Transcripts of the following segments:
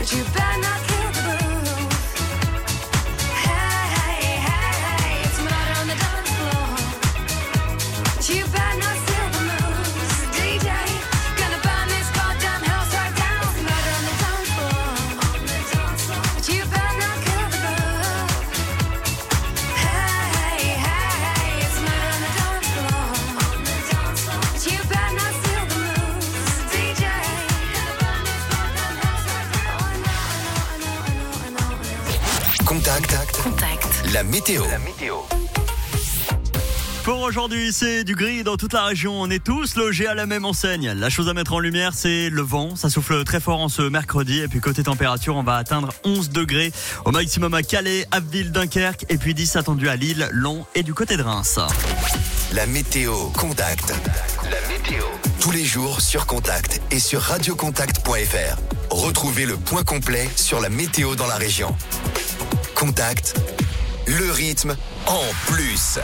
you better not kill the groove. Hey, it's murder on the dance floor. But you better not steal the moves. DJ, gonna burn this goddamn house right down. It's murder on the dance floor. But you better not kill the groove. Hey, it's murder on the dance floor. But you better not steal the moves. DJ, gonna burn this goddamn house right down. Oh, I know. Contact. La météo. Pour aujourd'hui, c'est du gris dans toute la région. On est tous logés à la même enseigne. La chose à mettre en lumière, c'est le vent. Ça souffle très fort en ce mercredi. Et puis côté température, on va atteindre 11 degrés au maximum à Calais, Abbeville, Dunkerque. Et puis 10 attendus à Lille, Lons et du côté de Reims. La météo. Contact. La météo. Tous les jours sur Contact et sur radiocontact.fr. Retrouvez le point complet sur la météo dans la région. Contact. Le rythme en plus.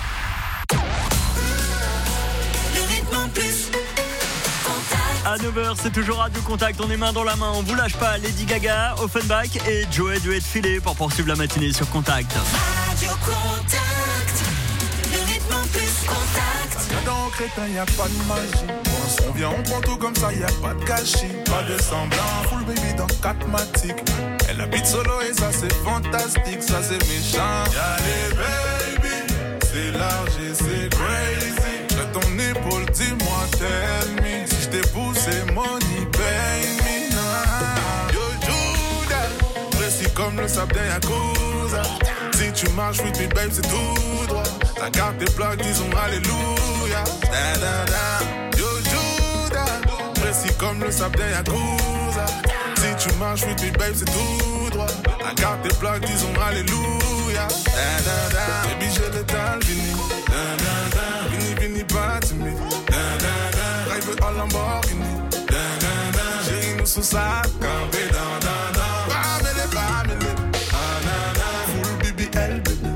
À 9h, c'est toujours Radio Contact. On est main dans la main. On vous lâche pas. Lady Gaga, Offenbach et Joey Duet de filet pour poursuivre la matinée sur Contact. Radio Contact, le rythme en plus. Contact. Dans Crétin, y a pas de magie. On vient, on prend tout comme ça, y a pas de gâchis. Pas de semblant, full baby dans 4 matiques. Elle habite solo et ça c'est fantastique, ça c'est méchant. Y'a les baby, c'est large et c'est crazy. J'ai ton épaule, dis-moi, tell me. Si j't'épouse, c'est money, pay me. Yo, Judas, précis comme le sable d'un Yakuza. Si tu marches with me, babe, c'est tout droit. Ta carte est plaque, disons alléluia. Yo, Judas, précis comme le sable d'un Yakuza. Si tu marches with me, babe, c'est tout droit. Ta carte est plaque, disons alléluia. Baby, j'ai le temps, Vini. Vini, pas timide. Drive en Lamborghini. Chérie, nous sous sa campé. Bamele. Full BBL, baby.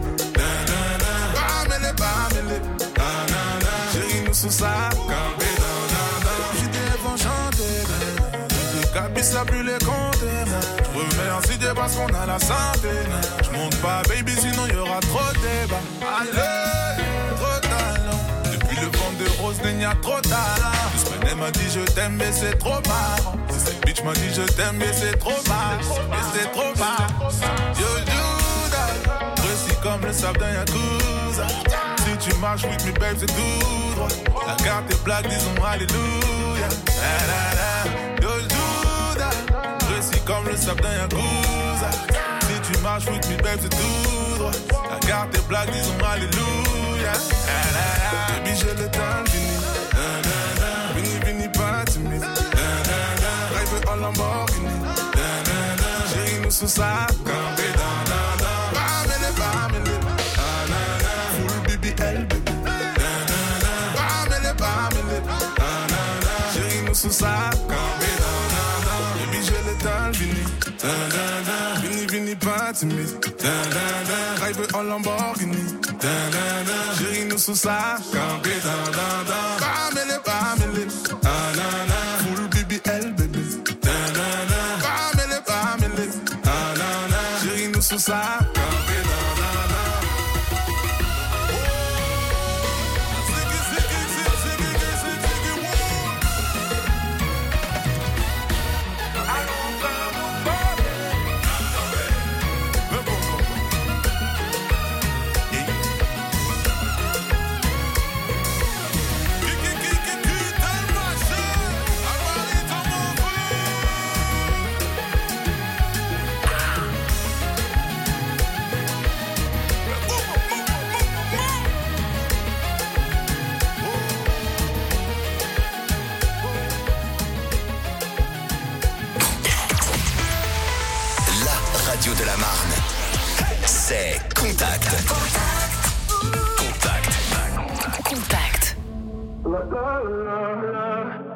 Bamele. Chérie, nous sous sa campé. J'étais enchanté. Les cabis, ça plus les compter. Je remercie Dieu parce qu'on a la santé. Je monte pas, baby, sinon y'aura trop de débat. Allez, trop talent. Depuis le vent de rose, il y a trop talent. Elle m'a dit je t'aime, mais c'est trop marrant. Si cette bitch m'a dit je t'aime, mais c'est trop marrant. Mais c'est trop marrant. Yo, Judas, précis comme le sable d'un Yakuza. Si tu marches with me, babe, c'est tout droit. La carte est black, disons alléluia. Yo, Judas, précis comme le sable d'un Yakuza. Si tu marches with me, babe, c'est tout droit. La carte est black, disons alléluia. Baby, j'ai le temps, fini. Vini, pas timide. Drive en Lamborghini. Chérie, nous sous sa campé. Bamele. Full BBL, baby. Bamele. Chérie, nous sous sa campé. Baby, j'ai le temps, Vini, pas timide. Drive en Lamborghini. Chérie, nous sous sa campé. Bamele. Full BBL, baby. Bamele. Chérie, nous sous sa campé. De la Marne, c'est Contact.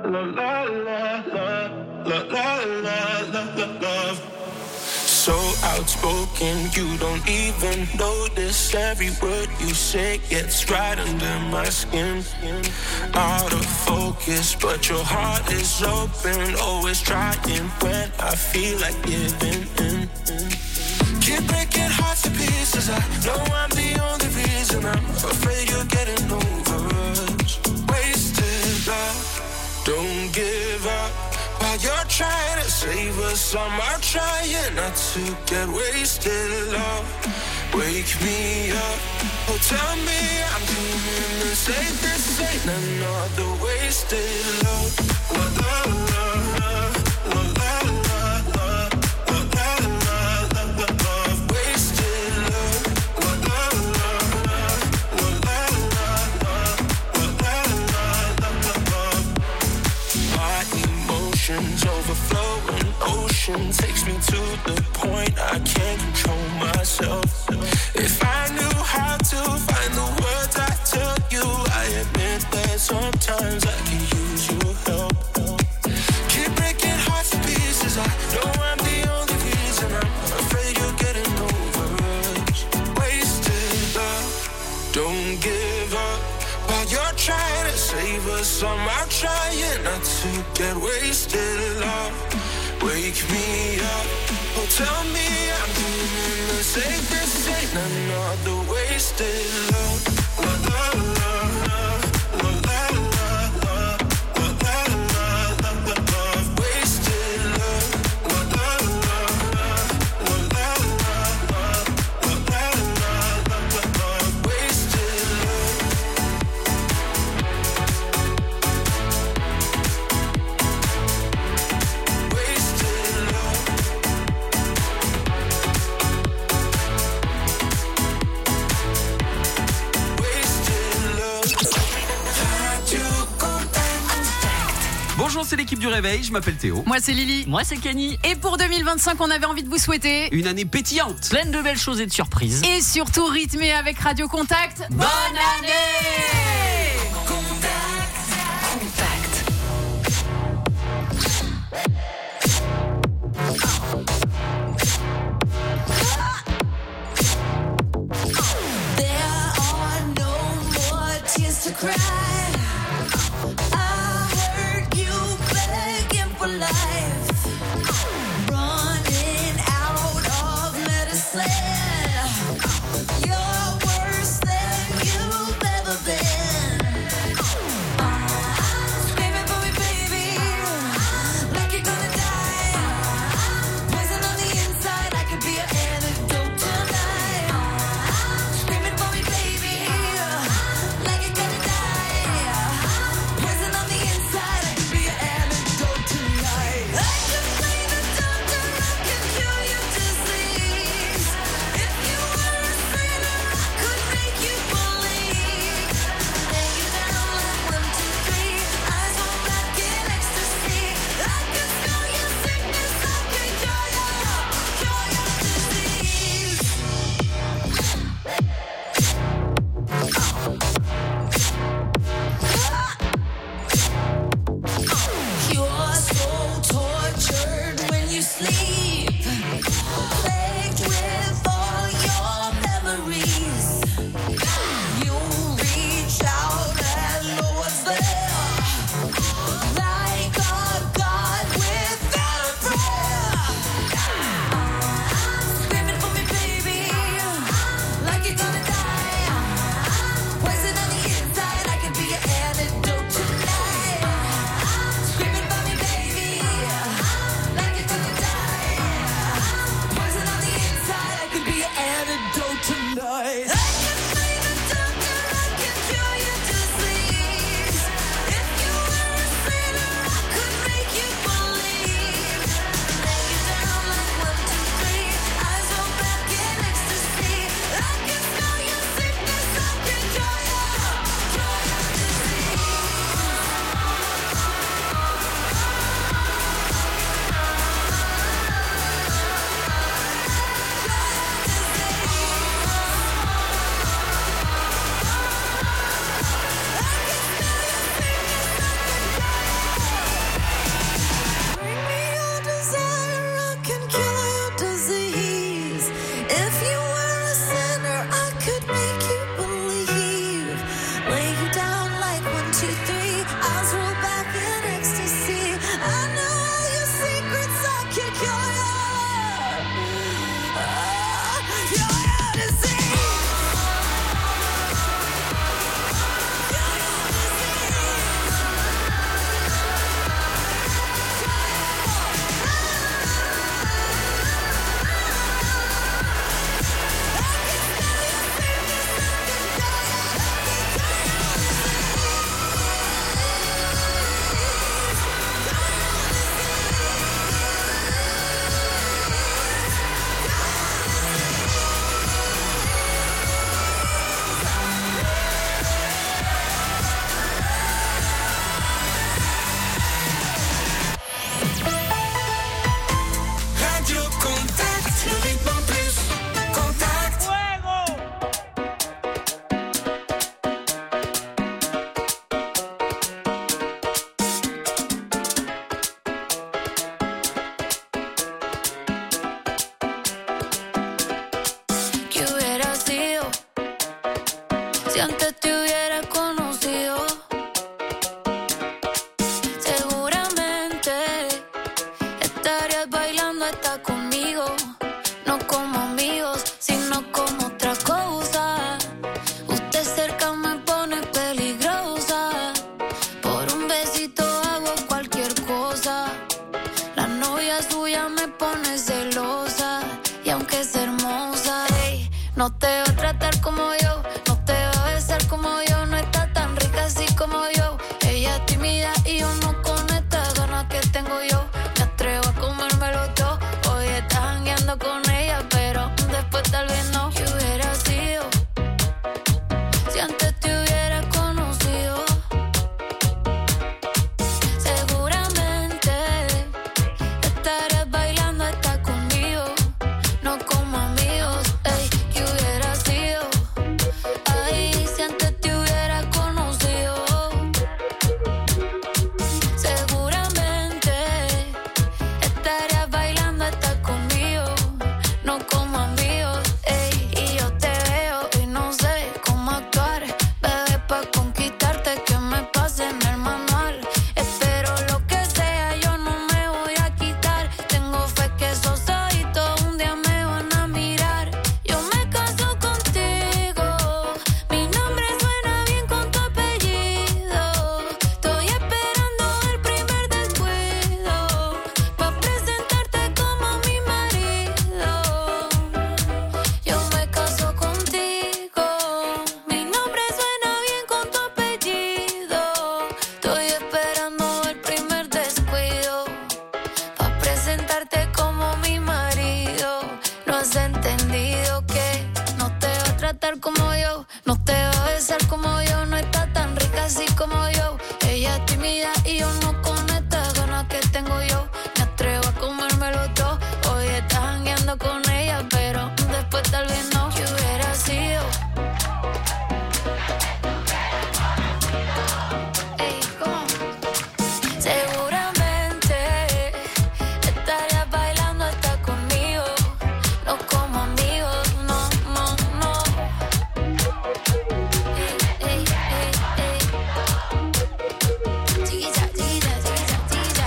So outspoken. You don't even notice every word you say gets right under my skin. Out of focus, but your heart is open. Always trying when I feel like giving in. Keep breaking hearts to pieces. I know I'm the only reason. I'm afraid you're getting over us. Wasted love, don't give up. While you're trying to save us, I'm trying not to get wasted love. Wake me up, oh tell me I'm dreaming the same. This ain't another wasted love. La, la, la, la, la, la, la. Overflowing ocean takes me to the point I can't control myself. If I knew how to find the words I tell you, I admit that sometimes I can use your help. Keep breaking hearts to pieces. I know I'm the only reason. I'm afraid you're getting over us. Wasted love, don't give up. While you're trying to save us, I'm trying not to get wasted love. Wake me up, oh tell me I'm doing the same. This ain't another wasted love. La, la, la, la, la, la, la, la, la, la, la, wasted love. La, la, la, la, la, la, la, la, la, la, wasted love. Bonjour, c'est l'équipe du réveil, je m'appelle Théo. Moi c'est Lily. Moi c'est Kenny. Et pour 2025, on avait envie de vous souhaiter Une année pétillante. Pleine de belles choses et de surprises. et surtout rythmé avec Radio Contact. Bonne année. There are no more tears to cry. I heard you begging for life, running out of medicine. You're worse than you've ever been. Si antes te hubiera conocido, seguramente estarías bailando hasta conmigo. No como amigos, sino como otra cosa. Usted cerca me pone peligrosa. Por un besito hago cualquier cosa. La novia suya me pone celosa. Y aunque es hermosa, ey, no te va a tratar como yo. No te va a besar como yo. No está tan rica así como yo. Ella es tímida y yo no con estas ganas que tengo yo. Me atrevo a comérmelo todo. Hoy estás jangueando con ella, pero después tal vez no. ¿Qué hubiera sido si antes te hubiera conocido? Seguramente estarías bailando hasta conmigo. No como amigos, ey, ¿qué hubiera sido? Ay, si antes te hubiera conocido. Seguramente estarías bailando hasta conmigo. No como amigos, ey, y yo te veo y no sé cómo actuar. Bebé, pa' conquistarte que me pase en el manual. Espero lo que sea, yo no me voy a quitar. Tengo fe que esos ojitos un día me van a mirar. Yo me caso contigo, mi nombre suena bien con tu apellido. Estoy esperando el primer descuido pa' presentarte como mi marido. Yo me caso contigo, mi nombre suena bien con tu apellido. Estoy esperando el primer descuido pa' presentarte como mi marido. No has entendido que no te va a tratar como yo. No te va a besar como yo. No está tan rica así como yo. Ella es tímida y yo no con estas ganas que tengo yo. Me atrevo a comérmelo todo. Hoy estás jangueando con ella, pero después tal vez no. ¿Qué hubiera sido? Ey, ¿cómo? Seguramente estarías bailando hasta conmigo. No como amigos, no, no, no. Ey, ey, ey, ey. Chiquilla, chiquilla, chiquilla, chiquilla.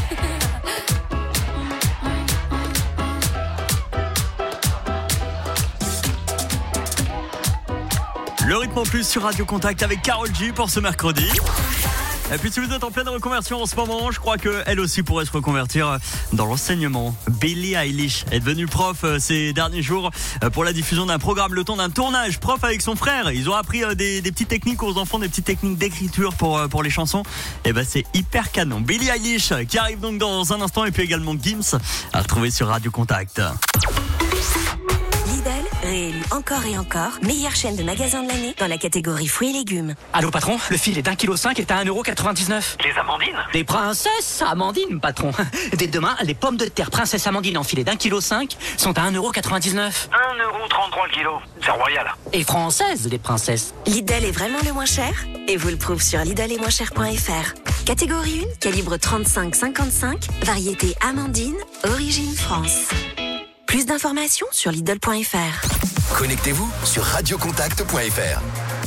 Le rythme en plus sur Radio Contact avec Karol G pour ce mercredi. Et puis si vous êtes en pleine reconversion en ce moment, je crois qu'elle aussi pourrait se reconvertir dans l'enseignement. Billie Eilish est devenue prof ces derniers jours pour la diffusion d'un programme, le temps d'un tournage. Prof avec son frère, ils ont appris des petites techniques aux enfants, des petites techniques d'écriture pour les chansons. Et ben c'est hyper canon. Billie Eilish qui arrive donc dans un instant, et puis également Gims à retrouver sur Radio Contact. Lidl, réélu encore et encore, meilleure chaîne de magasins de l'année dans la catégorie fruits et légumes. Allô patron, le fil est d'1,5 kg est à 1,99 €. Les amandines? Les princesses amandines, patron. Dès demain, les pommes de terre princesse amandine en filet d'1,5 kg sont à 1,99 €. 1,33 € le kilo. C'est royal. Et françaises, les princesses. Lidl est vraiment le moins cher et vous le prouve sur lidlesetmoincher.fr. Catégorie 1, calibre 35-55, variété amandine, origine France. Plus d'informations sur Lidl.fr. Connectez-vous sur radiocontact.fr.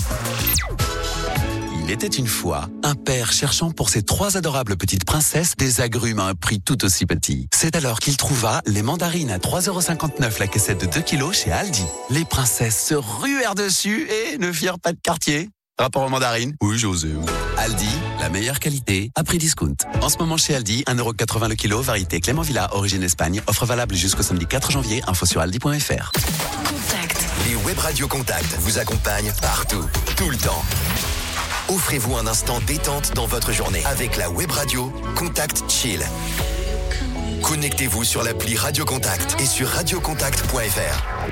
Il était une fois un père cherchant pour ses 3 adorables petites princesses des agrumes à un prix tout aussi petit. C'est alors qu'il trouva les mandarines à 3,59 € la caissette de 2 kilos chez Aldi. Les princesses se ruèrent dessus et ne firent pas de quartier. Rapport aux mandarines? Oui, j'osais. Aldi, la meilleure qualité à prix discount. En ce moment chez Aldi, 1,80 € le kilo, variété Clément Villa, origine Espagne. Offre valable jusqu'au samedi 4 janvier. Info sur aldi.fr. Contact. Les web radio Contact vous accompagnent partout, tout le temps. Offrez-vous un instant détente dans votre journée avec la web radio Contact Chill. Connectez-vous sur l'appli Radio Contact et sur radiocontact.fr.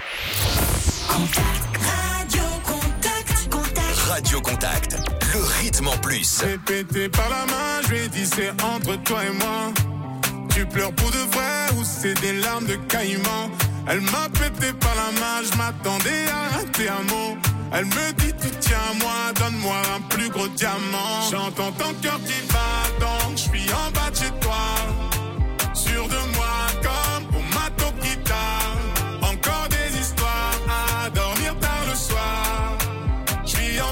Radio Contact, le rythme en plus. J'ai pété par la main, je lui ai dit c'est entre toi et moi. Tu pleures pour de vrai ou c'est des larmes de caïman? Elle m'a pété par la main, je m'attendais à rater un mot. Elle me dit tu tiens à moi, donne-moi un plus gros diamant. J'entends ton cœur qui bat, donc je suis en bas de chez toi. Sûr de moi comme au mato guitare. Encore des histoires à dormir tard le soir. Je suis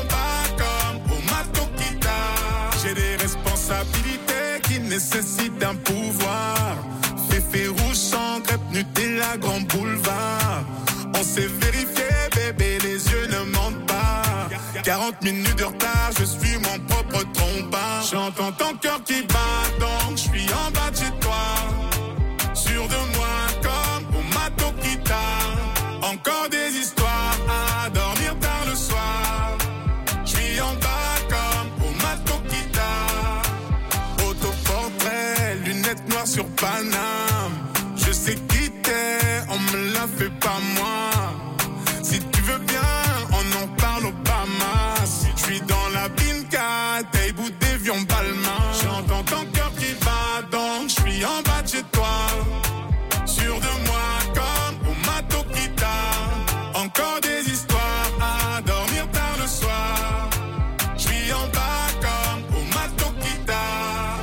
nécessite un pouvoir. Féfé rouge sans crêpe, Nutella, grand boulevard. On s'est vérifié, bébé, les yeux ne mentent pas. 40 minutes de retard, je suis mon propre trompin. J'entends ton cœur qui bat, donc je suis en bas de chez toi. Sûr de moi comme au mato guitare. Encore des histoires à dormir tard le soir. Je suis en bas comme au mato guitare. Autoportrait, lunettes noires sur Paname. Je sais qui t'es, on me l'a fait pas moi. Si tu veux bien, on en parle au Obama. Si je suis dans la binka, t'es bout d'évion Balmain. J'entends ton cœur qui bat, donc je suis en bas de chez toi. Sûr de moi comme au mato guitare. Encore des histoires à dormir tard le soir. Je suis en bas comme au mato guitare.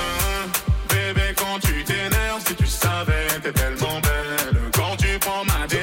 Bébé, quand tu t'énerves, si tu savais, t'es tellement belle. Quand tu prends ma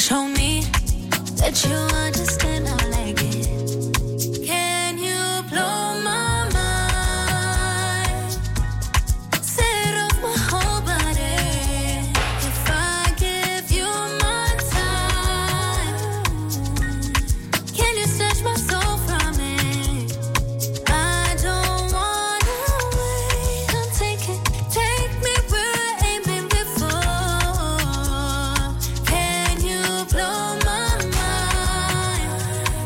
show me that you understand how I like it. Can you blow my mind? Set off my whole body. If I give you my time, can you snatch my soul from me? I don't wanna wait. Come take me where I ain't been before. Can you blow my mind?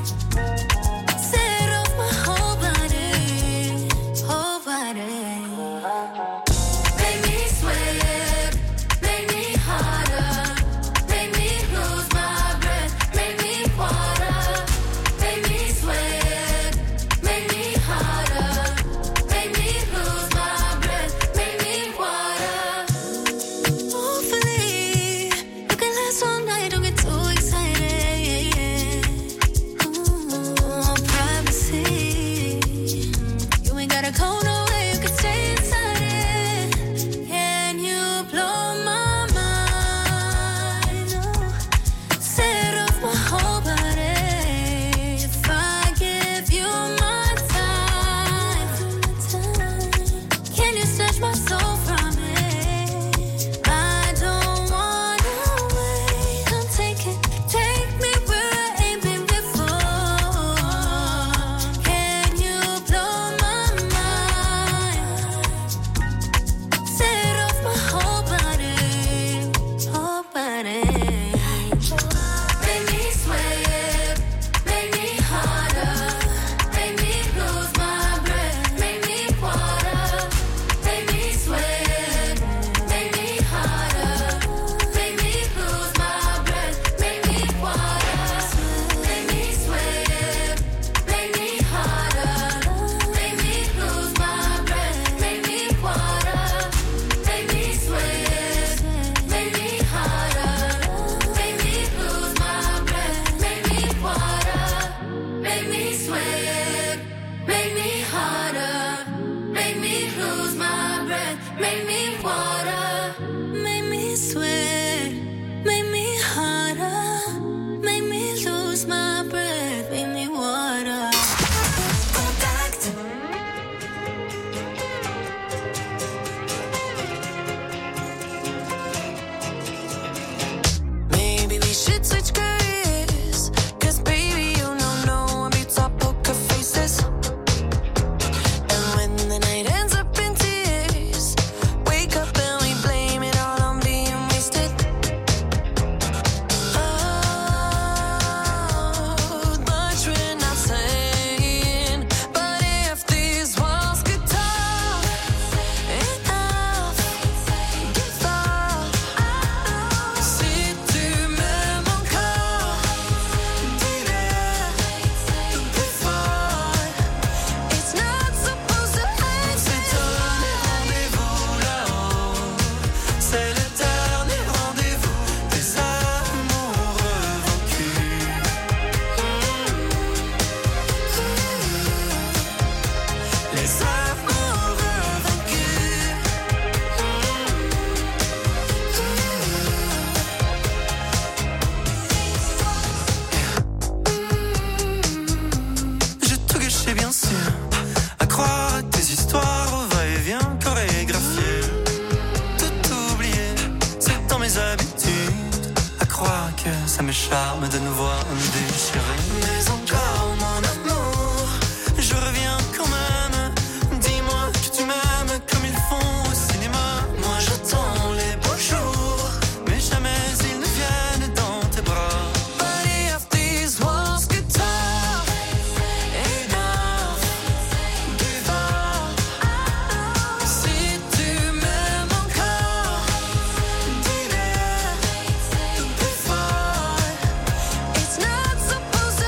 Set off my whole body, whole body. Make me sweat, make me harder, make me lose my breath, make me water, make me sweat, make me harder, make me lose my breath, make me water. Hopefully, you can last all night, don't get too excited. Privacy, you ain't gotta go nowhere, you can stay inside it. Can you blow my mind? Oh, set off my whole body. If I give you my time, can you snatch my soul from me? I don't wanna wait. Come take me where I ain't been before. Can you blow my mind? Set off my whole body, whole body. Make me sweat, make me harder, make me lose my breath, make me water, make me sweat, make me harder, make me lose my breath, make me water, make me sweat, make me harder, make me lose my breath, make me water, make me sweat, make me harder, make me lose my breath, make me water, make me sweat, make me harder, make me lose my breath, make me water, make me sweat, make me harder, make me lose my breath, make me water. Contact. Maybe we should switch careers, 'cause baby, you know no one beats our poker faces. And when the night ends up in tears, wake up and we blame it all on being wasted. Oh, much we're not saying, but if these walls could talk, enough, give up. Si tu m'aimes encore, dis-le le plus fort. It's not supposed to end. C'est donné rendez-vous là-haut. C'est le dernier rendez-vous des amoureux vaincus. Les amoureux vaincus. J'ai tout gâché bien sûr, à croire à tes histoires au va-et-vient chorégraphié. Tout oublié, c'est dans mes habitudes, à croire que ça me charme de nous voir déchirés. Mais encore mon amour, je reviens quand même. Dis-moi que tu m'aimes comme ils font au cinéma. Moi j'attends les beaux jours, mais jamais ils ne viennent dans tes bras. But if these walls could talk, enough, give up. Si tu m'aimes encore, dis-le le plus fort. It's not supposed to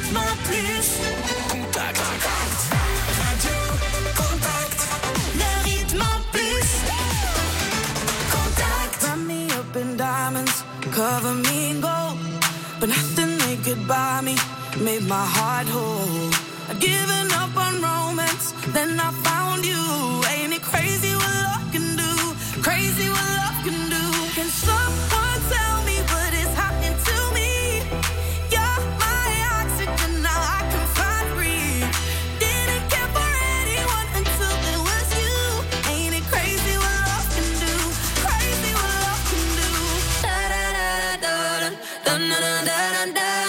rythme plus. Contact. Radio Contact. Le rythme plus. Contact. Wrap me up in diamonds, cover me in gold, but nothing they could buy me made my heart whole. I'd given up on romance, then I found you. Ain't it crazy what love can do? Crazy what love can do. Can someone tell me what is happening to me? You're my oxygen, now I can find breathe. Didn't care for anyone until it was you. Ain't it crazy what love can do? Crazy what love can do. Da da da da da da da da da da.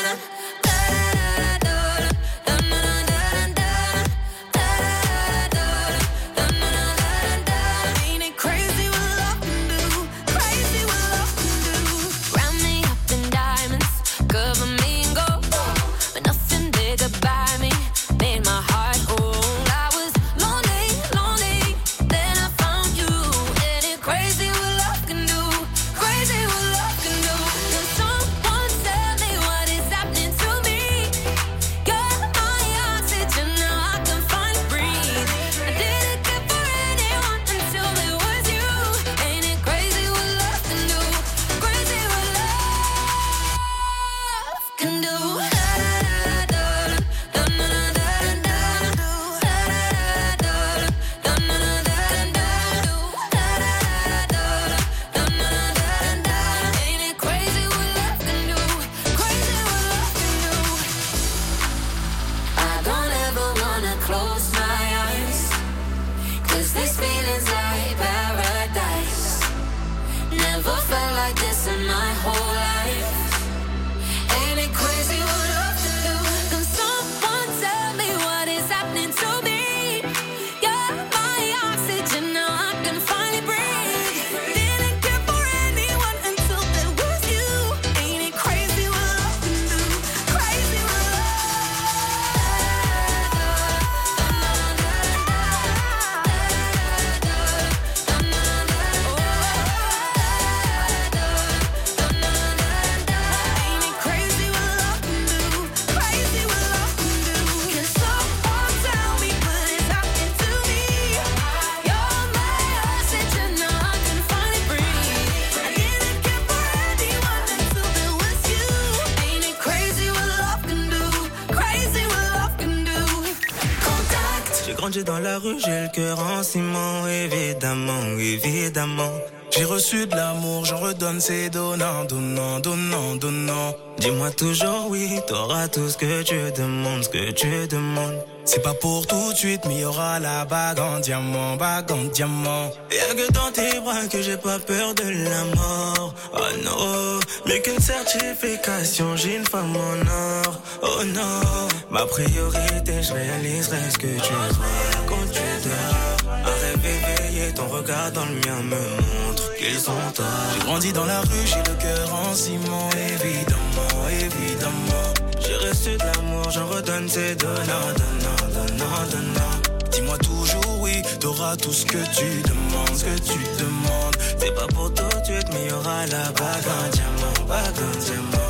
Dans la rue, j'ai le cœur en ciment, évidemment, évidemment. J'ai reçu de l'amour, j'en redonne, c'est donnant, donnant, donnant, donnant. Dis-moi toujours oui, t'auras tout ce que tu demandes, ce que tu demandes. C'est pas pour tout de suite, mais y aura la bague en diamant, bague en diamant. Y'a que dans tes bras que j'ai pas peur de la mort. Oh non, mais qu'une certification, j'ai une femme en or. Oh non, ma priorité, je réaliserai ce que tu vois quand tu dors. Un rêve éveillé, ton regard dans le mien me montre qu'ils sont tard. J'ai grandi dans la rue, j'ai le cœur en ciment, évidemment, évidemment. J'ai reçu de l'amour, j'en redonne, c'est donnant, donnant, donnant, donnant. Dis-moi toujours oui, t'auras tout ce que tu demandes, ce que tu demandes. C'est pas pour tout de suite, mais y'aura la bague en diamant, bague en diamant.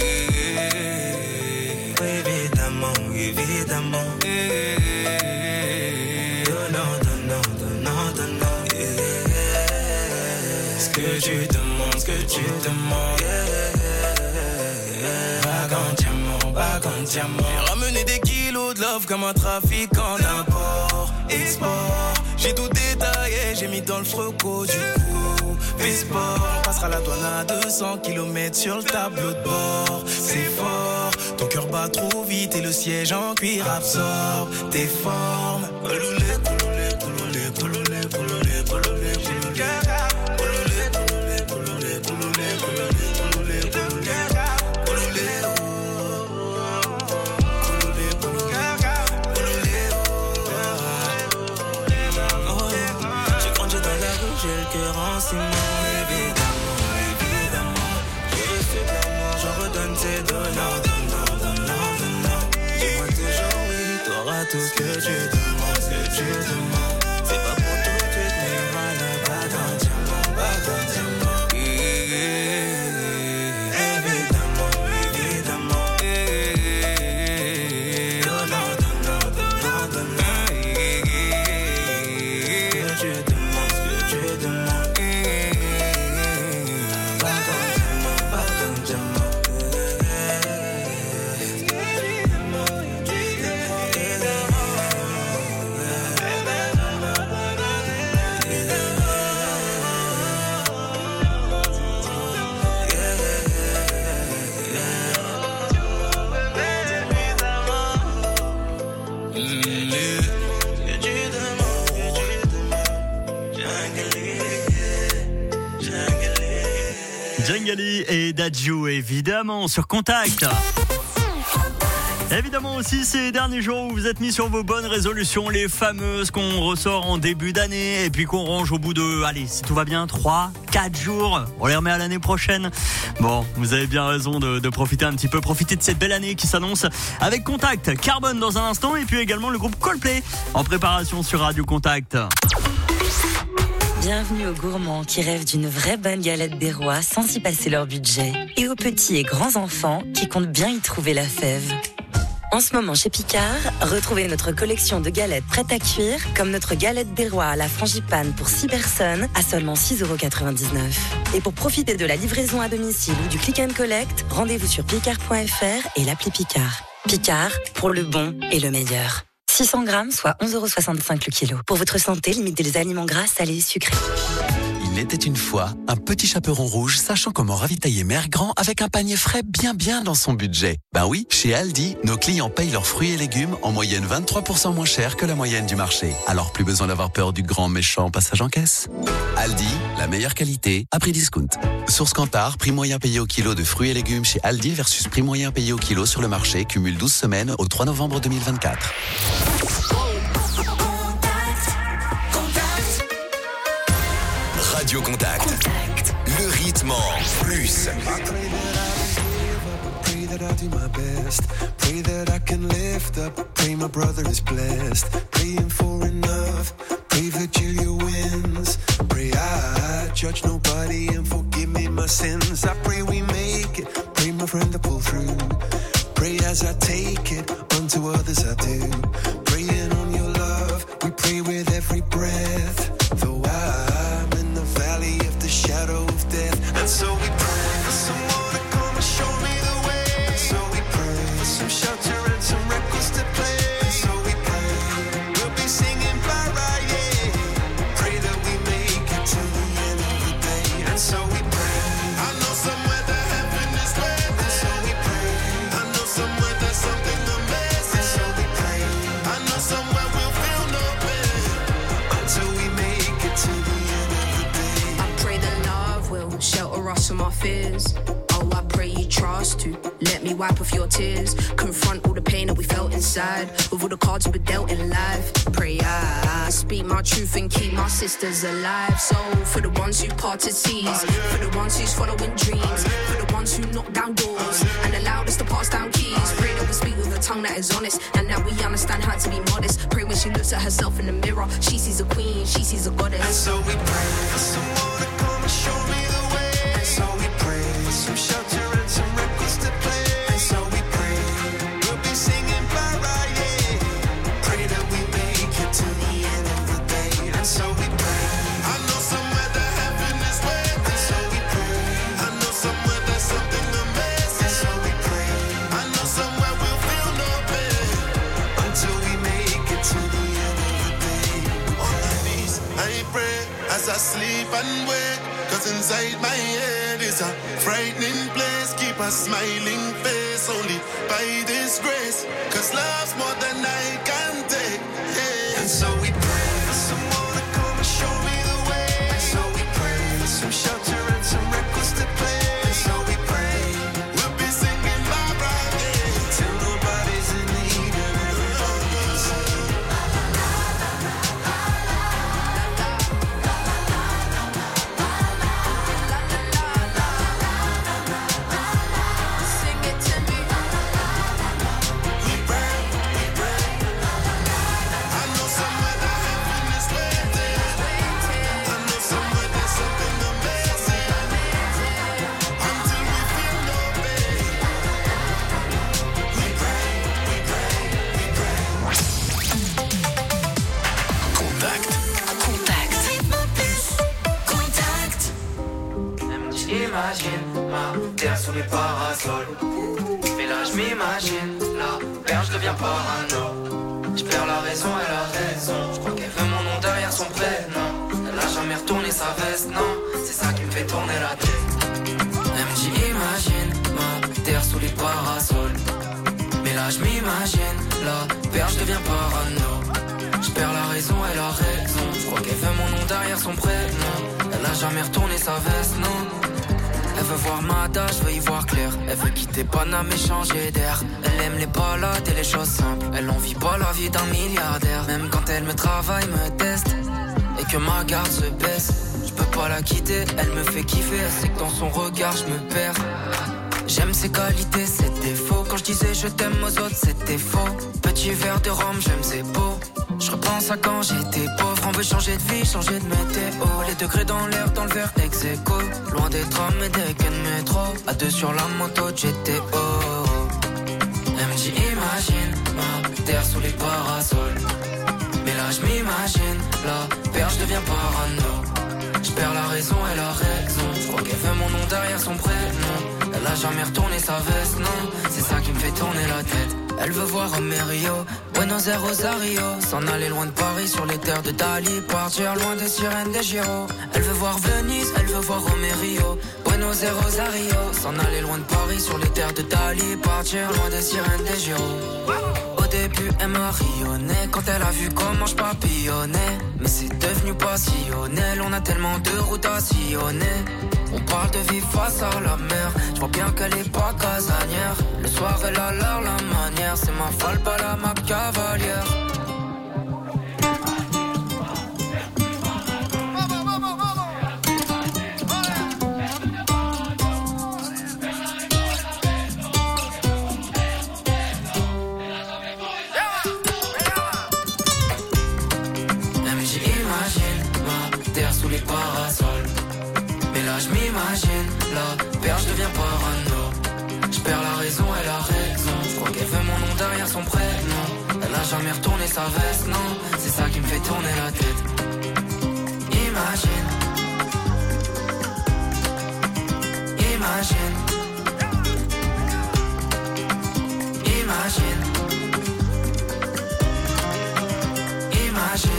Évidemment, évidemment. Donnant, donnant, donnant, donnant. Ce que tu demandes, ce que tu demandes. Bague en diamant, bague en diamant. J'ai ramené des kilos de love comme un trafiquant d'import, export. J'ai tout détaillé, j'ai mis dans le froco du coup. Sport, on passera la douane à 200 km sur le tableau de bord. C'est fort, ton cœur bat trop vite et le siège en cuir absorbe tes formes. Couloulé, couloulé, couloulé, couloulé, couloulé, couloulé, couloulé. J'ai le cœur en ciment, évidemment, évidemment. J'ai reçu de l'amour, j'en redonne, c'est donnant, donnant, donnant, donnant. Dis-moi toujours oui, t'auras tout ce que tu demandes, ce que tu demandes. C'est pas pour tout de suite, mais y'aura la bague en diamant, bague en diamant. Évidemment, évidemment. Magali et Dadju, évidemment, sur Contact. Évidemment aussi ces derniers jours où vous êtes mis sur vos bonnes résolutions, les fameuses qu'on ressort en début d'année et puis qu'on range au bout de, allez, si tout va bien, 3-4 jours. On les remet à l'année prochaine. Bon, vous avez bien raison de profiter un petit peu, profiter de cette belle année qui s'annonce avec Contact, Carbone dans un instant et puis également le groupe Coldplay en préparation sur Radio Contact. Bienvenue aux gourmands qui rêvent d'une vraie bonne galette des rois sans y passer leur budget. Et aux petits et grands enfants qui comptent bien y trouver la fève. En ce moment chez Picard, retrouvez notre collection de galettes prêtes à cuire, comme notre galette des rois à la frangipane pour 6 personnes à seulement 6,99 €. Et pour profiter de la livraison à domicile ou du click and collect, rendez-vous sur picard.fr et l'appli Picard. Picard, pour le bon et le meilleur. 600 grammes, soit 11,65 € le kilo. Pour votre santé, limitez les aliments gras, salés et sucrés. Il était une fois un petit chaperon rouge sachant comment ravitailler Mère Grand avec un panier frais bien dans son budget. Ben oui, chez Aldi, nos clients payent leurs fruits et légumes en moyenne 23% moins cher que la moyenne du marché. Alors plus besoin d'avoir peur du grand méchant passage en caisse. Aldi, la meilleure qualité à prix discount. Source Kantar, prix moyen payé au kilo de fruits et légumes chez Aldi versus prix moyen payé au kilo sur le marché, cumule 12 semaines au 3 novembre 2024. Radio Contact. Le rythme en plus. Pray that I do my best. Pray that I can lift up. Pray my brother is blessed. Praying for enough. Pray Virgilia wins. Pray I judge nobody and forgive me my sins. I pray we make it. Pray my friend to pull through. Pray as I take it. Unto others I do. Praying on your love. We pray with every breath. Though I'm in the valley of the shadow of death. And so we pray for someone to come and show me the way. And so we pray for some shelter and some records to play. And so we pray we'll be singing bye-bye, yeah. Pray that we make it to the end of the day. And so we pray. I know somewhere that heaven is waiting. And so we pray. I know somewhere there's something amazing. And so we pray. I know somewhere we'll feel no pain until we make it to the end of the day. I pray that love will shelter us from our fears. Oh, I pray you trust to let me wipe off your tears. Confront all the pain that we felt inside with all the cards we were dealt in life. Pray I speak my truth and keep my sisters alive. So for the ones who parted seas, for the ones who's following dreams, for the ones who knock down doors and allowed us to pass down keys. Pray that we speak with a tongue that is honest and that we understand how to be modest. Pray when she looks at herself in the mirror, she sees a queen, she sees a goddess. And so we pray for someone to come and show me the way. And so we pray for some shelter and some records to play. And so we pray we'll be singing bye-bye, yeah. Pray that we make it to the end of the day. And so we pray. I know somewhere that heaven is waiting. And so we pray. I know somewhere there's something amazing. And so we pray. I know somewhere we'll feel no pain until we make it to the end of the day. On my knees, I pray as I sleep and wake. Cause inside my head is a frightening place. Keep a smiling face only by this grace. Cause love's more than I can take, yeah. And so we pray for someone to come and show me the way. And so we pray for some shelter and some records to play. And so we pray we'll be singing bye-bye, yeah. Till nobody's in need and everybody's singing. Sing it to me. We pray, we pray. I know somewhere that heaven is waiting. I know somewhere there's something amazing until we feel no pain. We pray, we pray, we pray. Contact. J'imagine ma terre sous les parasols. Mais là je m'imagine, la perche devient parano. Je perds la raison et la raison. Je crois qu'elle veut mon nom derrière son prénom. Elle a jamais retourné sa veste, non. C'est ça qui me fait tourner la tête. Elle me dit imagine ma terre sous les parasols. Mais là je m'imagine, la perche devient parano. Je perds la raison et la raison. Je crois qu'elle veut mon nom derrière son prénom. Elle a jamais retourné sa veste, non. Elle veut voir Mada, je veux y voir clair. Elle veut quitter Paname et changer d'air. Elle aime les balades et les choses simples. Elle en vit pas la vie d'un milliardaire. Même quand elle me travaille, me teste et que ma garde se baisse, je peux pas la quitter, elle me fait kiffer. Elle sait que dans son regard je me perds. J'aime ses qualités, ses défauts. Quand je disais je t'aime aux autres, c'était faux. Petit verre de rhum, j'aime ses beaux. Je repense à quand j'étais pauvre. On veut changer de vie, changer de météo. Les degrés dans l'air, dans le verre ex-aequo. Loin des trams et des quais de métro. À deux sur la moto de GTO. Elle me dit imagine, ma terre sous les parasols. Mais là je m'imagine, la perche devient parano. Je perds la raison et la raison. Je crois qu'elle veut mon nom derrière son prénom. Elle a jamais retourné sa veste, non. C'est ça qui me fait tourner la tête. Elle veut voir Rio, Buenos Aires, Rosario. S'en aller loin de Paris sur les terres de Dali. Partir loin des sirènes des Giro. Elle veut voir Venise, elle veut voir Rio, Buenos Aires, Rosario. S'en aller loin de Paris sur les terres de Dali. Partir loin des sirènes des Giro. Au début elle m'a rayonné quand elle a vu comment je papillonnais. Mais c'est devenu passionnel, on a tellement de routes à sillonner. On parle de vivre face à la mer. Je vois bien qu'elle est pas casanière. Le soir elle a l'air la manière. C'est ma folle, pas la ma cavalière. Les parasols. Mais là je m'imagine, la perche devient parano. Je perds la raison et la raison. Je crois qu'elle veut mon nom derrière son prénom. Elle a jamais retourné sa veste, non. C'est ça qui me fait tourner la tête. Imagine. Imagine. Imagine. Imagine.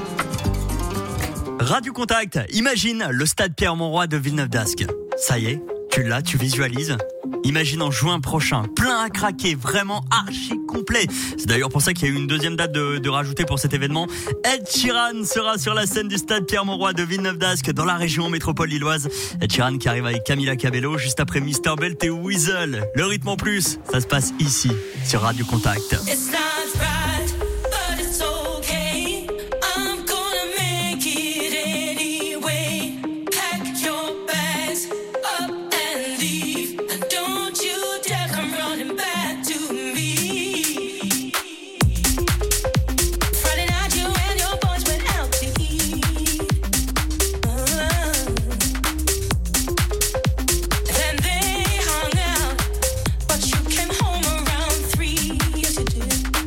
Radio Contact, imagine le stade Pierre-Mauroy de Villeneuve-d'Ascq. Ça y est, tu l'as, tu visualises. Imagine en juin prochain, plein à craquer, vraiment archi complet. C'est d'ailleurs pour ça qu'il y a eu une deuxième date de rajouter pour cet événement. Ed Sheeran sera sur la scène du stade Pierre-Mauroy de Villeneuve-d'Ascq dans la région métropole lilloise. Ed Sheeran qui arrive avec Camila Cabello juste après Mr Belt et Weasel. Le rythme en plus, ça se passe ici sur Radio Contact. But you came home around 3. Yes, you did.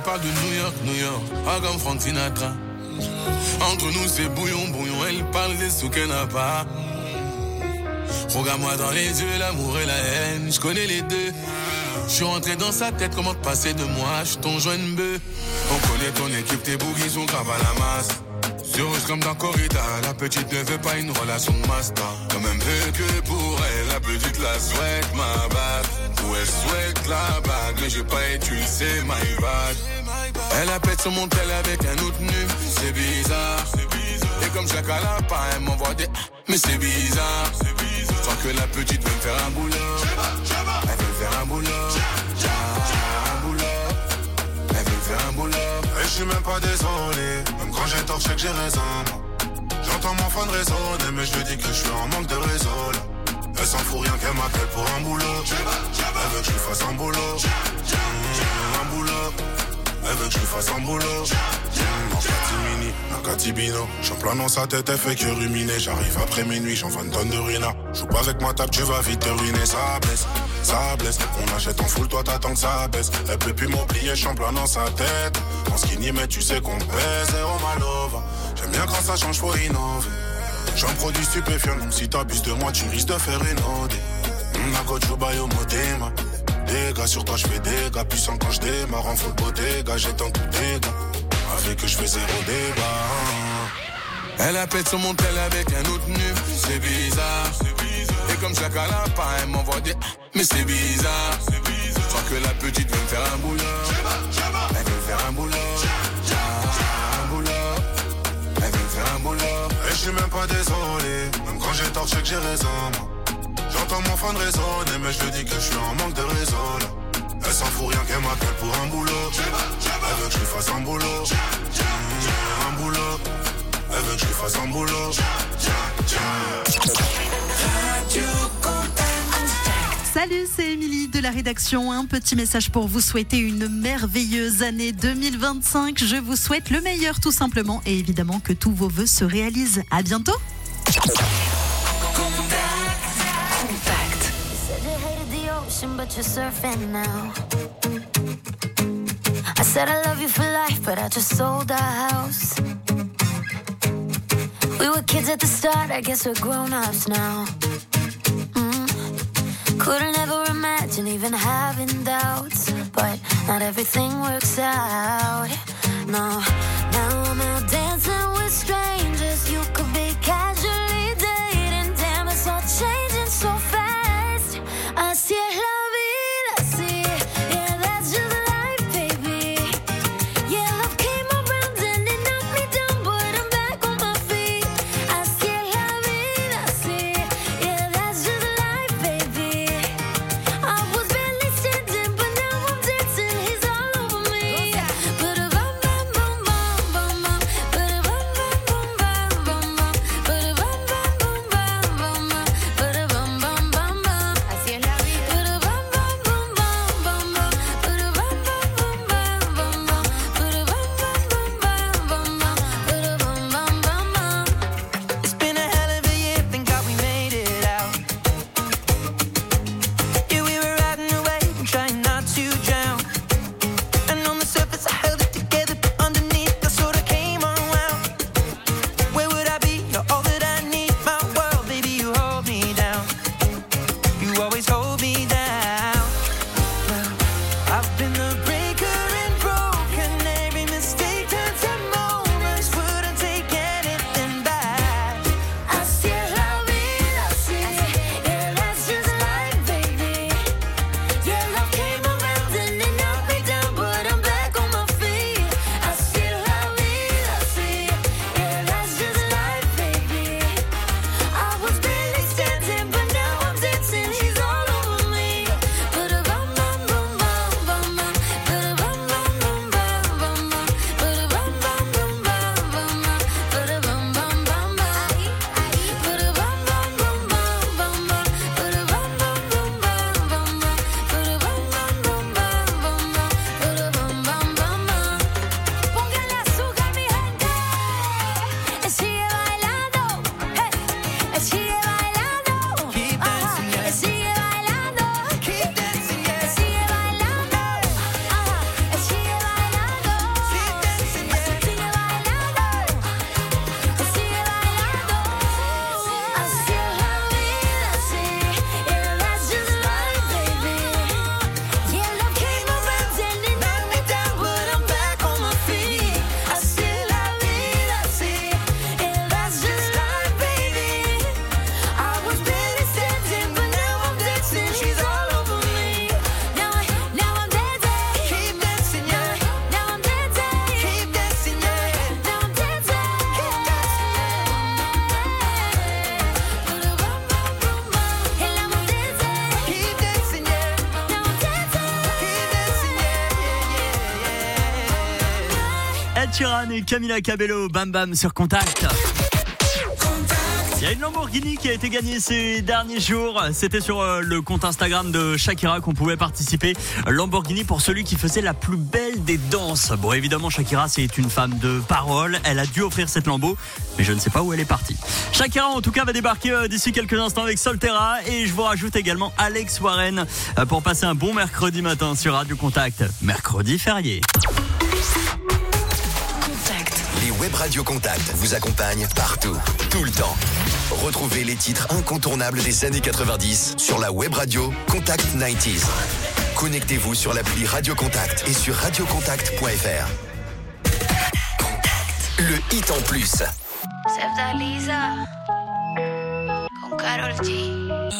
parle de New York, pas comme Frank Sinatra. Entre nous c'est bouillon, elle parle des sous qu'elle n'a pas. Regarde-moi dans les yeux, l'amour et la haine, je connais les deux. Je suis rentré dans sa tête, comment te passer de moi, je suis ton joint bœuf. On connaît ton équipe, tes boogies sont graves à la masse. Sur rouge comme dans Corrida, la petite ne veut pas une relation de master. Quand même peu que pour elle, la petite la souhaite ma bague. Ou elle souhaite la bague, mais j'ai pas utilisé my bag. Elle appelle sur mon tel avec un autre nu, c'est bizarre. Et comme Jacques à la part, elle m'envoie des mais c'est bizarre. Je crois que la petite veut me faire un boulot. Elle veut me faire un boulot. Elle veut me faire un boulot. Et je suis même pas désolé, même quand j'ai tort, je sais que j'ai raison. J'entends mon phone résonner, mais je lui dis que je suis en manque de réseau là. Elle s'en fout rien qu'elle m'appelle pour un boulot. Elle veut que je lui fasse un boulot. Un boulot. Elle veut que je lui fasse un boulot. En catimini, un catibino. J'en plein dans sa tête, elle fait que ruminer. J'arrive après minuit, j'en vends une tonne de ruina. Joue pas avec ma table, tu vas vite te ruiner. Ça blesse. On achète en full, toi t'attends que ça baisse. Elle peut plus m'oublier, j'en plein dans sa tête. En skinny, mais tu sais qu'on pèse. Et on malova. J'aime bien quand ça change, faut innover. J'en produis stupéfiant, donc si t'abuses de moi, tu risques de faire une OD. Nagocho bayo modema. Dégâts sur toi, j'fais dégâts. Puissant quand j'démarre en full bodega. J'étends tout dégâts. Avec que j'fais zéro débat. Elle appelle sur mon tel avec un autre nu, c'est bizarre. Et comme Jacques à la part, elle m'envoie des mais c'est bizarre. Je crois que la petite veut me faire un boulot. Elle veut me faire un boulot. Un boulot. Elle veut me faire un boulot. Et je suis même pas désolé, même quand j'ai tort, je sais que j'ai raison. J'entends mon phone résonner, mais je lui dis que je suis en manque de réseau là. Elle s'en fout rien qu'elle m'appelle pour un boulot. Elle veut que je lui fasse un boulot. Un boulot. Elle veut que je lui fasse un boulot. Salut, c'est Émilie de la rédaction. Un petit message pour vous souhaiter une merveilleuse année 2025. Je vous souhaite le meilleur tout simplement et évidemment que tous vos vœux se réalisent. À bientôt. But you're surfing now. I said I love you for life, but I just sold our house. We were kids at the start, I guess we're grown-ups now. Couldn't ever imagine even having doubts, but not everything works out. No, now I'm out dancing with strangers. You could be casually dating. Damn, it's all changing so fast. I see it. Boom, boom, boom, boom, boom. Ed Sheeran et Camila Cabello, Bam Bam sur Contact. Il y a une Lamborghini qui a été gagnée ces derniers jours. C'était sur le compte Instagram de Shakira qu'on pouvait participer. Lamborghini pour celui qui faisait la plus belle des danses. Bon, évidemment, Shakira, c'est une femme de parole. Elle a dû offrir cette Lambo, mais je ne sais pas où elle est partie. Shakira, en tout cas, va débarquer d'ici quelques instants avec Solterra. Et je vous rajoute également Alex Warren pour passer un bon mercredi matin sur Radio Contact. Mercredi férié. Les web radio Contact vous accompagnent partout, tout le temps. Retrouvez les titres incontournables des années 90 sur la web radio Contact 90s. Connectez-vous sur l'appli Radio Contact et sur radiocontact.fr. Le hit en plus. Septa Lisa con Karol G.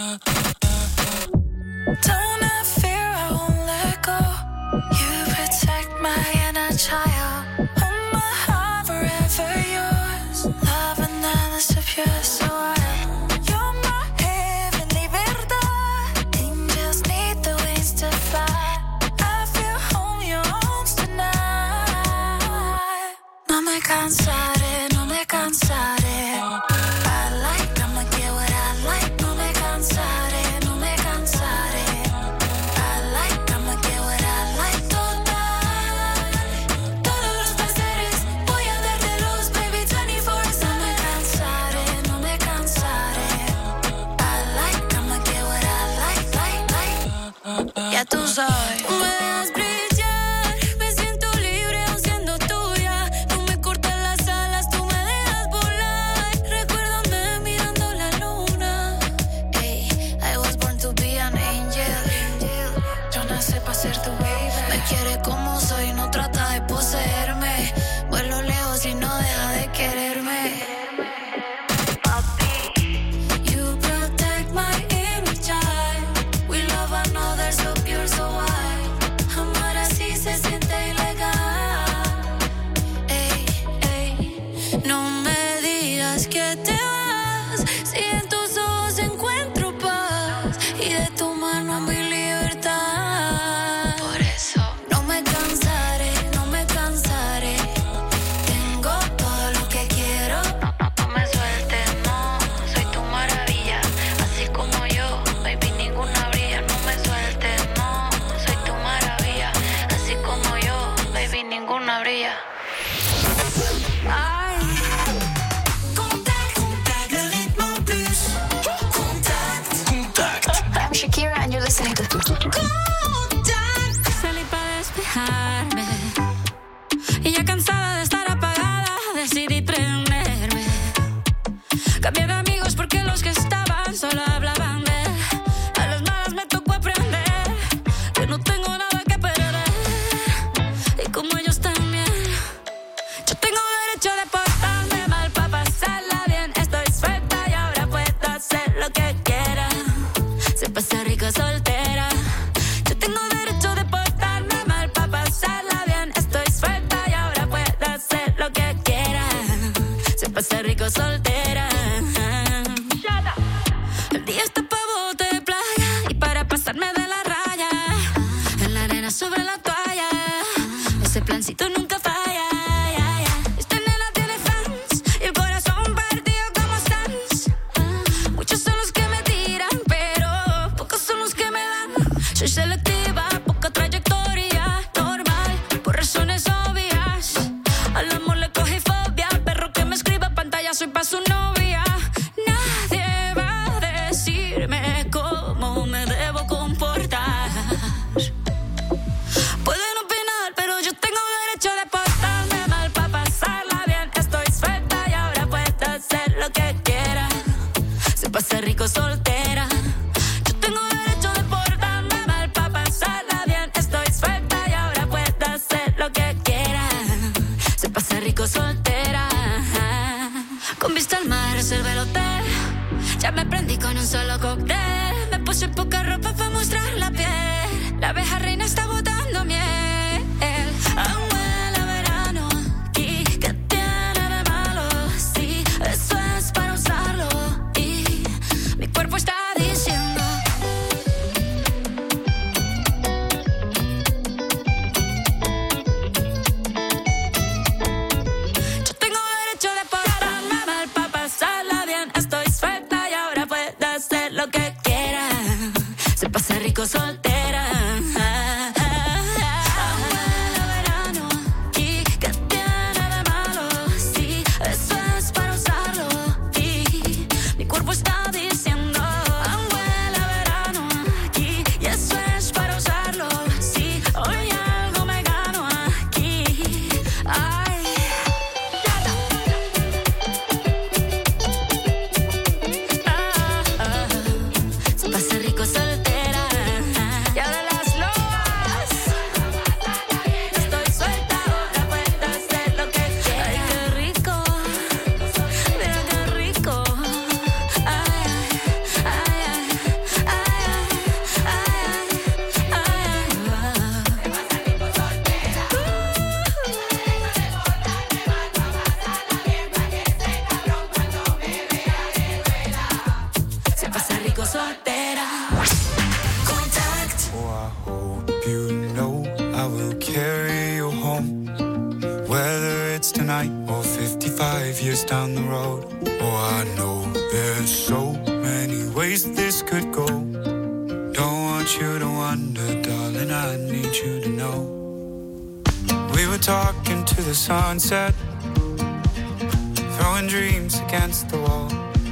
Don't have fear, I won't let go. You protect my inner child. Hold my heart forever yours. Love and honest of pure soul. You're my heavenly verdad. Angels need the wings to fly. I feel home, your arms tonight. No me cansaré, no me cansaré. I like, I'ma get what I like. No me cansaré, no me cansaré. I like, I'ma get what I like. Total, todos los placeres voy a darte luz, baby, 24/7. No me cansaré. I like, I'ma get what I like, like. Ya tú sabes. Tú me dejas brillar, me siento libre aún siendo tuya. Tú me cortas las alas, tú me dejas volar. Recuérdame mirando la luna. Ey, I was born to be an angel. Yo nací pa' ser tu baby. Me quiere como soy, no trata de poseerme. Vuelo lejos y no deja de quererme. You protect my inner child. We love another so pure, so wild. Amar así se siente ilegal. Ey, ey, no me digas que te vas. Si en tus ojos encuentro paz y de tu mano mi libertad. Por eso no me cansaré, no me cansaré. Tengo todo lo que quiero. No me sueltes, no, soy tu maravilla. Así como yo, baby, ninguna brilla. No me sueltes, no, soy tu maravilla. Así como yo, baby, ninguna brilla. Ay. Contact, contact, le ritmo plus. Contact. I'm Shakira and you're listening to Contact. Salí para despejarme y ya cansada de estar apagada decidí prenderme. Cambié de amigos porque los que estaban solo hablaban de él. A las malas me tocó aprender que no tengo nada que perder. Y como ellos también, yo tengo derecho de portarme mal para pasarla bien. Estoy suelta y ahora puedo hacer lo que quiera. Se pasa rico soltera. Yo tengo derecho de portarme mal para pasarla bien. Estoy suelta y ahora puedo hacer lo que quiera. Se pasa rico soltera. El día está pa' bote de playa y para pasarme de la raya. En la arena sobre la toalla. Ese plancito nunca falla. Esta nena tiene fans y el corazón partido como Sans. Muchos son los que me tiran, pero pocos son los que me dan. Soy selectiva, poca trayectoria, normal, por razones obvias. Al amor le cogí fobia, perro que me escriba pantalla, soy pa' su novia. Nadie va a decirme cómo me debo comportar. Pueden opinar, pero yo tengo derecho de portarme mal para pasarla bien. Estoy suelta y ahora puedo hacer lo que quiera. Se pasa rico soltera. Yo tengo derecho de portarme mal para pasarla bien. Estoy suelta y ahora puedo hacer lo que quiera. Se pasa rico soltera. Con vista al mar reservé el hotel. Ya me prendí con un solo cóctel. Me puse poca ropa para mostrar la piel. La abeja reina está botando miel. Aún huele a verano. ¿Y qué tiene de malo? Sí, eso es para usarlo. Y mi cuerpo está diciendo rico soltera. Abuela verano, ¿y qué tiene de malo? Sí, eso es para usarlo. Y mi cuerpo está diciendo, abuela verano, aquí. Y eso es para usarlo. Sí, hoy algo me gano aquí. Ay. Se pasa rico soltera. Y ahora las lobas. Estoy suelta, ahora puedo hacer lo que quiera. Ay, qué rico. Mira qué rico. Ay, ay, ay, se pasa rico soltera. Contact. Oh, I hope you know I will carry you home, whether it's tonight or 55 years down the road. Oh, I know there's so many ways this could go. Don't want you to wonder, darling, I need you to know. We were talking to the sunset, throwing dreams against the wall.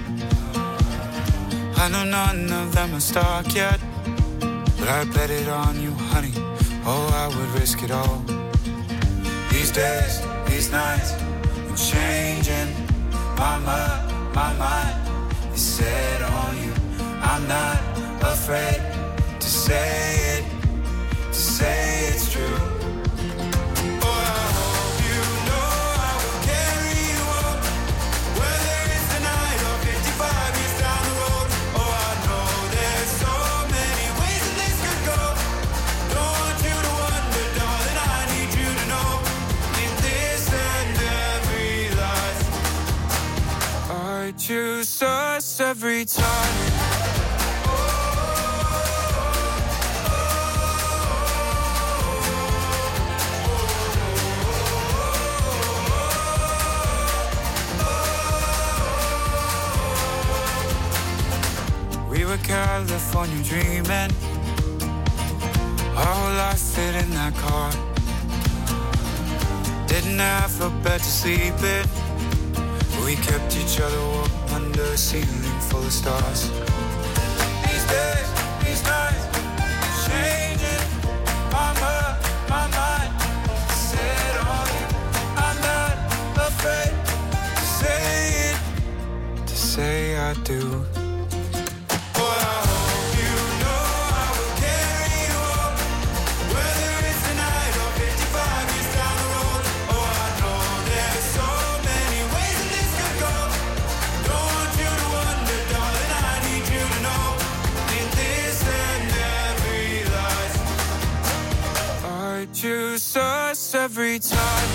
I know none of them are stuck yet, but I bet it on you, honey. Oh, I would risk it all. These days, these nights, I'm changing. My mind is set on you. I'm not afraid to say it's true. Oh, I hope you know I will carry you home, whether it's tonight or 55 years down the road. Oh, I know there's so many ways that this could go. Don't want you to wonder, darling, I need you to know. In this and every life, I choose us every time. We were California dreaming, our whole life fit in that car. Didn't have a bed to sleep in, but we kept each other warm under a ceiling full of stars. These days, these nights, changing. My mind set on you. I'm not afraid to say it, to say I do. Choose us every time.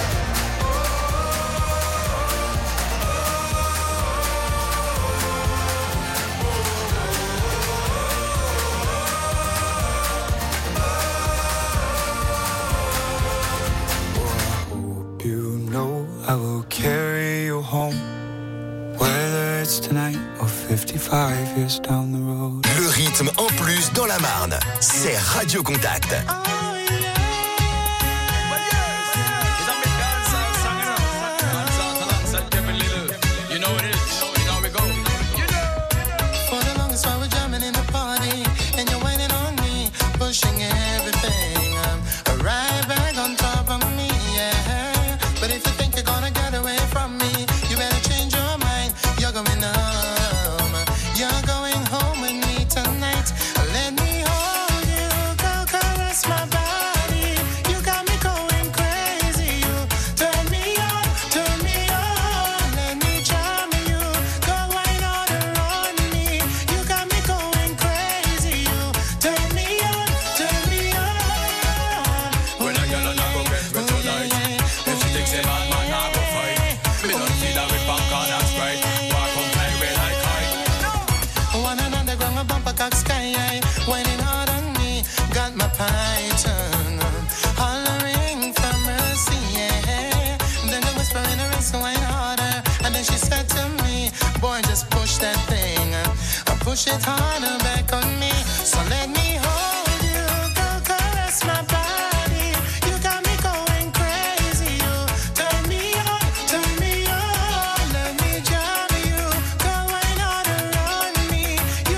Hope you know I will carry you home, whether it's tonight or 55 years down the road. Le rythme en plus dans la Marne, c'est Radio Contact. Pushing everything, right back on top of me, yeah. But if you think you're gonna get away from me, you better change your mind. You're going home. You're going home with me tonight. Let me hold you, go caress my body. You got me going crazy. You turn me on, turn me on. Let me charm you, go wine all around me. You got me going crazy. You turn me on. Waiting hard on me, got my python hollering for mercy, yeah. Then they whisper in her ear, so wine harder. And then she said to me, boy, just push that thing, push it harder back on me. So let me